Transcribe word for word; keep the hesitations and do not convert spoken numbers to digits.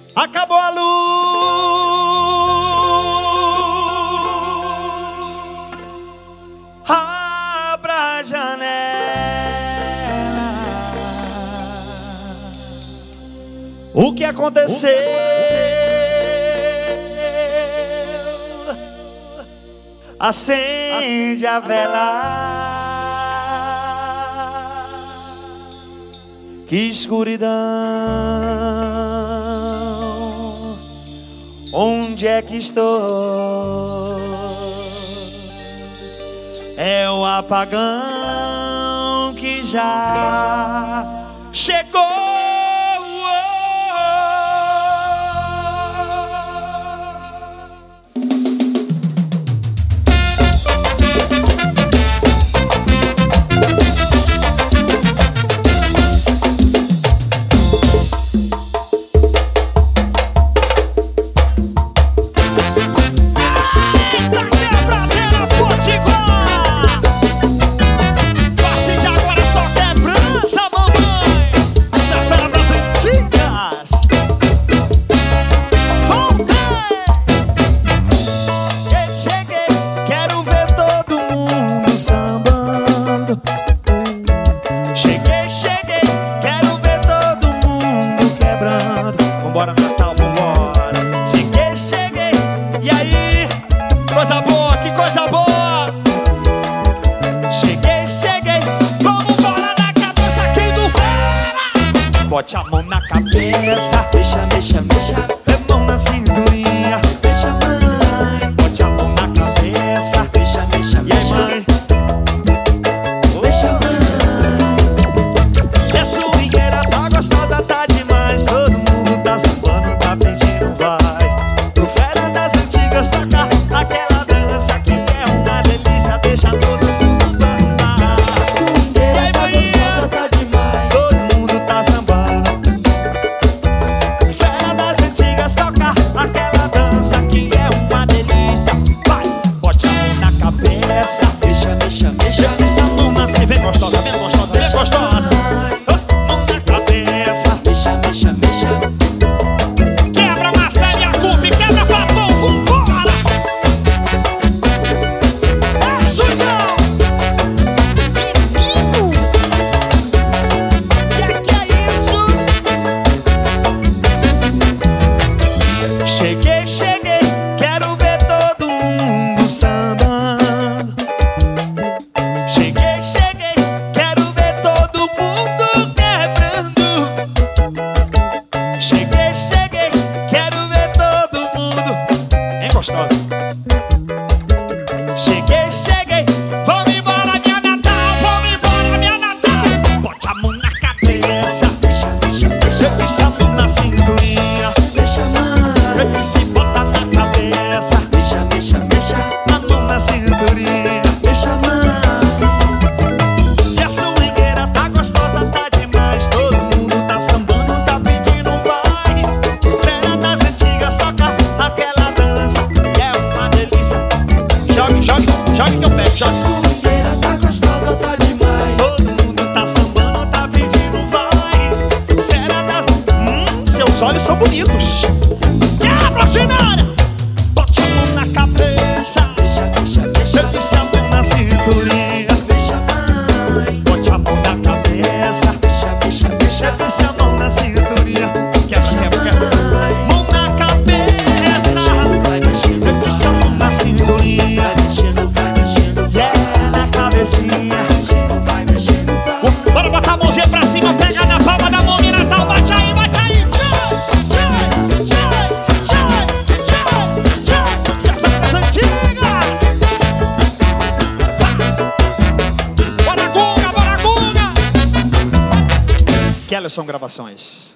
Acabou a luz, abra a janela. O que aconteceu? Acende a vela. Que escuridão, onde é que estou? É o apagão que já chegou. Vambora, Natal, vambora. Cheguei, cheguei. E aí? Coisa boa, que coisa boa. Cheguei, cheguei. Vamos embora na cabeça aqui do fora. Bote a mão na cabeça. Mexa, mexa, mexa. É mão na cinturinha. Mexa, mãe. Bote a mão na cabeça. Mexa, mexa, mexa. Mãe. Mexa, mãe. E a swingueira tá gostosa, tá demais. Todo mundo tá sambando, tá pedindo vai. Pro fera das antigas tocar aquela dança que é uma delícia, deixa todo mundo dançar. A swingueira tá gostosa, tá demais. Todo mundo tá sambando. Fera das antigas tocar aquela dança que é uma delícia. Vai, bote a mão na cabeça. Mexa, mexa, mexa. Essa mão nasce bem gostosa, bem gostosa, bem gostosa. Mão na cabeça. Mexa, mexa, mexa. Quebra Marcelo e a Cupe, quebra Platão, vambora! É Sunhão! Menino! Que que é isso? Cheguei, cheguei, quero ver todo mundo sambando. Cheguei, cheguei, quero ver todo mundo quebrando. Cheguei, cheguei, quero ver todo mundo. Hein, gostosa? Cheguei, cheguei, vamos embora, minha Natal, vamos embora, minha Natal. Bote a mão na cabeça. Deixa, deixa, deixa. Deixa a mão na cinturinha. Deixa, mãe. Se bota na cabeça. Deixa, deixa, deixa. A mão na cinturinha. Deixa, mãe. E a swingueira tá gostosa, tá demais. Todo mundo tá sambando, tá pedindo vai. Fera das antigas toca aquela dança que é uma delícia. Jogue, jogue, jogue que eu pego, jogue. A swingueira tá gostosa, tá demais. Todo mundo tá sambando, tá pedindo vai. Fera da... Hum, seus olhos são bonitos. Quebra, Genara! Bote a mão na cabeça. Deixa, deixa, deixa. Deixa a mão na cinturinha. Deixa, mãe. Bote a mão na cabeça. Deixa, deixa, deixa. Deixa a mão na cinturinha. Quebra, quebra, quebra. Mão na cabeça. Vai mexendo, deixa a mão na cinturinha. Vai mexendo, vai mexendo. Yeah, na cabecinha. Vai mexendo, vai. Bora botar a mãozinha pra cima, pega na palma da mão e Natal. Bate aí, bate aí. Tchau, tchau, tchau, tchau, tchau. Você é das antigas. Bora, Guga, bora, Guga. Kellerson Gravações.